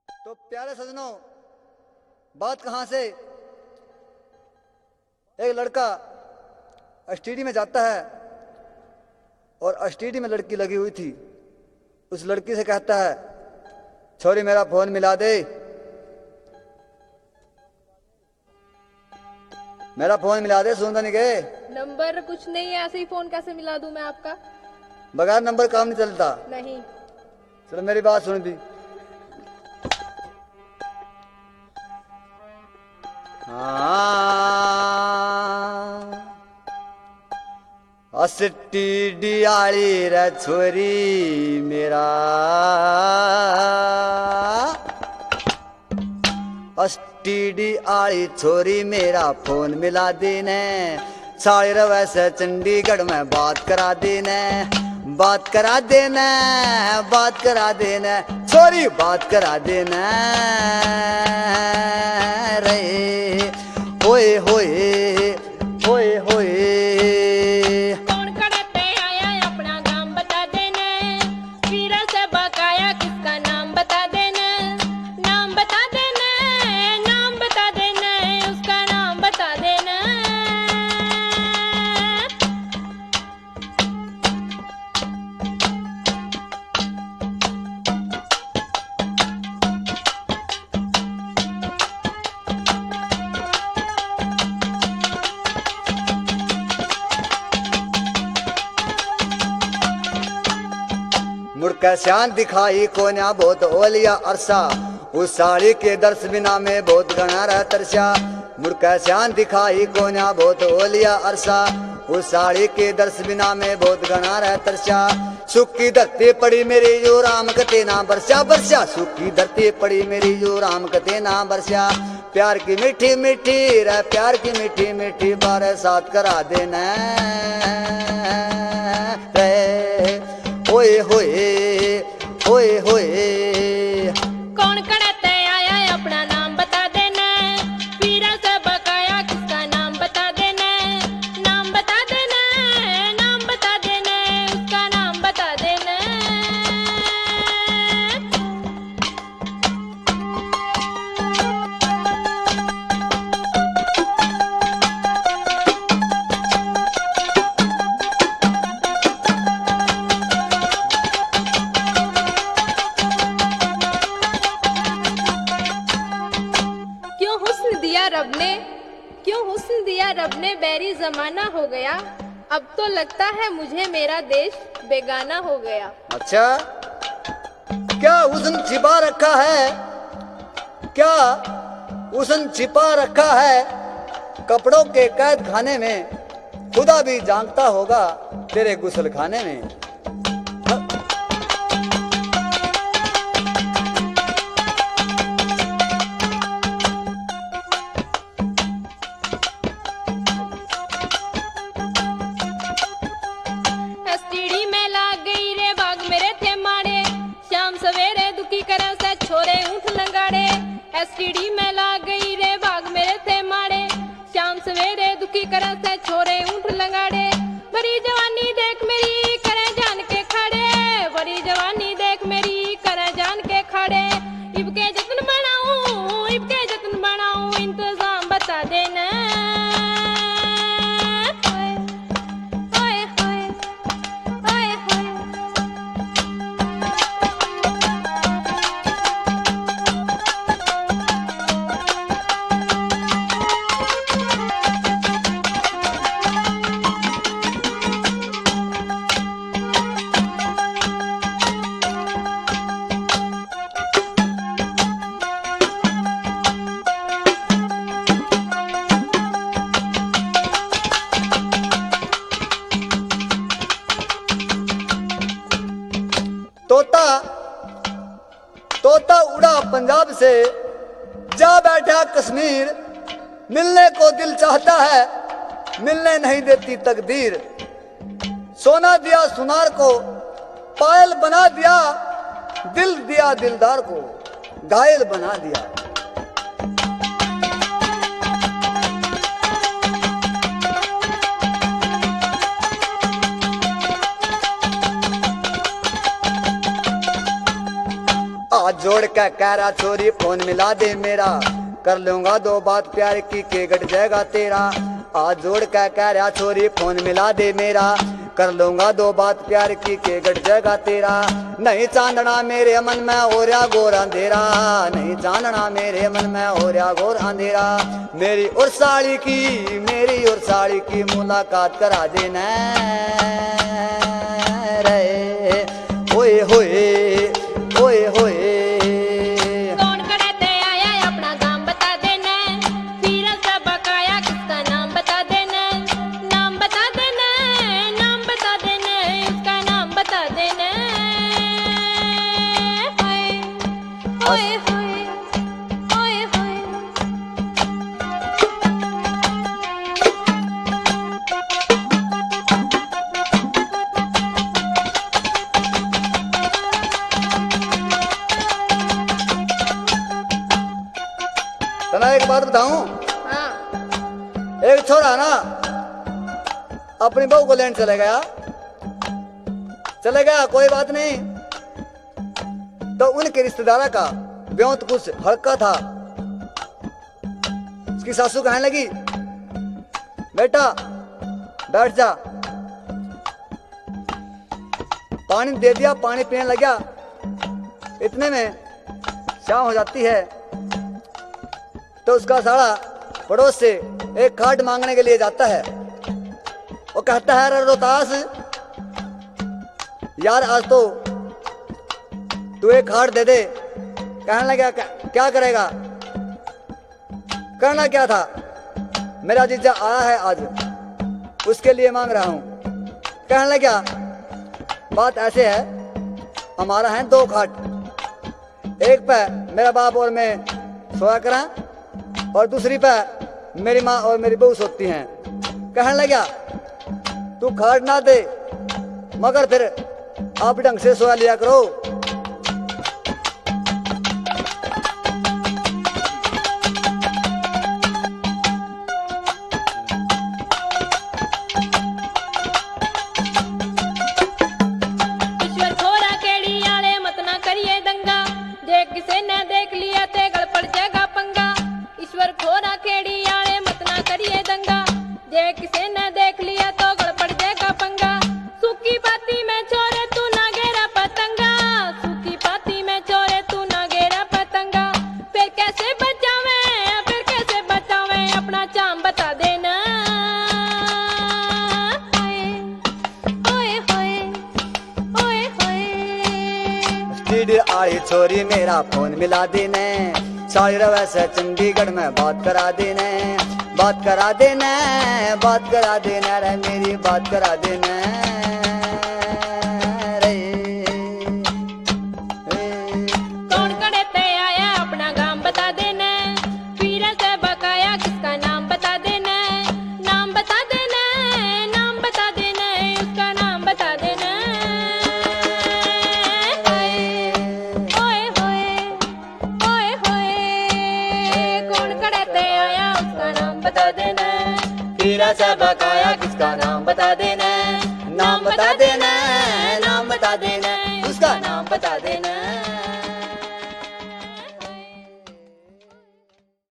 तो प्यारे सजनों, बात कहां से, एक लड़का एसटीडी में जाता है और एसटीडी में लड़की लगी हुई थी। उस लड़की से कहता है, छोरी मेरा फोन मिला दे, मेरा फोन मिला दे। सुनता नहीं गए? नंबर कुछ नहीं है, ऐसे ही फोन कैसे मिला दूं मैं आपका? बगैर नंबर काम नहीं चलता। नहीं। चलो मेरी बात सुन भी। एसटीडी आली रे छोरी मेरा, एसटीडी आली छोरी मेरा फोन मिला देने, साड़ी रवे से चंडीगढ़ में बात करा देने, बात करा देना, बात करा देना, छोरी बात करा देना रे। होए होए होए होए। कौन करते आया अपना नाम बता देना, फिर से बकाया किसका नाम बता देना, नाम बता देना, नाम बता देना, उसका नाम बता देना। मुड़का श्यान दिखाई कोन्या बहुत ओलिया अरसा, उस साड़ी के दर्श बिना में बहुत घना रह तरसा। मुड़का श्यान दिखाई कोन्या बहुत ओलिया अरसा, उस साड़ी के दर्श बिना में बहुत घना रह तरसा। सुख की धरती पड़ी मेरी जो राम कते ना बरसा, बरसा सुख की धरती पड़ी मेरी जो राम कते ना बरसा। प्यार की मीठी मीठी रे, प्यार की मीठी मीठी बारे साथ करा देना रे। होए होए होए होए। कौन करते आया अपना नाम बता देना, फिर से बकाया किसका नाम बता देना, नाम बता देना, नाम बता देना, उसका नाम बता देना। क्यों हुस्न दिया रब ने बैरी जमाना हो गया, अब तो लगता है मुझे मेरा देश बेगाना हो गया। अच्छा, क्या हुस्न छिपा रखा है, क्या हुस्न छिपा रखा है कपड़ों के कैद खाने में, खुदा भी जानता होगा तेरे गुस्ल खाने में। एसटीडी में लाग गई रे बाग मेरे थे मारे, शाम सवेरे दुखी करन से छोरे ऊँट लंगाड़े। एसटीडी में लाग गई रे बाग मेरे थे मारे, शाम सवेरे दुखी करन से छोरे ऊँट लंगाड़े। बड़ी जवानी देख मेरी करे जान के खड़े, बड़ी जवानी देख मेरी करे जान के खड़े। इबके जतन बनाऊं, इबके जतन बनाऊं, इंतजाम बता देना। तोता तोता उड़ा पंजाब से, जा बैठा कश्मीर, मिलने को दिल चाहता है, मिलने नहीं देती तकदीर। सोना दिया सुनार को, पायल बना दिया, दिल दिया दिलदार को, घायल बना दिया। आज जोड़ के कह रहा छोरी फोन मिला दे मेरा, कर लूंगा दो बात प्यार की के गट जाएगा तेरा। आज जोड़ के कह रहा छोरी फोन मिला दे मेरा, कर लूंगा दो बात प्यार की के गट जाएगा तेरा। नहीं चांदना मेरे मन में हो रहा घोर अंधेरा, नहीं चांदना मेरे मन में हो रहा घोर अंधेरा। मेरी और साड़ी की, मेरी और साड़ी की मुलाकात करा देना रे। होए होए होए होए एक बात बताऊं? हाँ। एक छोरा ना अपनी बहू को लेने चले गया कोई बात नहीं, तो उनके रिश्तेदारा का ब्योंत कुछ हल्का था। उसकी सासू कहने लगी बेटा बैठ जा, पानी दे दिया, पानी पीने लग गया। इतने में शाम हो जाती है तो उसका साला पड़ोस से एक खाट मांगने के लिए जाता है। वो कहता है अरे रोहतास यार आज तो तू एक खाट दे दे। कहने लगा क्या करेगा? करना क्या था, मेरा जीजा आया है आज, उसके लिए मांग रहा हूं। कहने लगा बात ऐसे है, हमारा है दो खाट, एक पे मेरा बाप और मैं सोया करा और दूसरी पे मेरी माँ और मेरी बहू सोती हैं। कहने लगा तू खाट ना दे मगर फिर आप ढंग से सोया लिया करो। ईश्वर छोरा केड़ी आले मत ना करिए दंगा, जे किसे ने देख लिया ते गल पड़ जाएगा पंगा। ईश्वर खोरा केड़ी आले मत ना करिए दंगा, जे किसे ने देख लिया तो गल पड़ जाएगा पंगा। सूखी पाती में छोरे तू ना गेरा पतंगा, सूखी पाती में छोरे तू ना गेरा पतंगा। फिर कैसे बचावे अपना चाम बता देना। आड़ी छोरी मेरा फोन मिला देने, साड़ी रवे से चंडीगढ़ में बात करा देने, बात करा देने, बात करा देना रे मेरी बात करा देना रे। कौन कड़ते आया अपना गांव बता देना, फिर से बकाया किसका नाम बता देना, नाम बता देना, नाम बता देना, उसका नाम बता देना। बता देना, फिर से बकाया किसका नाम बता देना।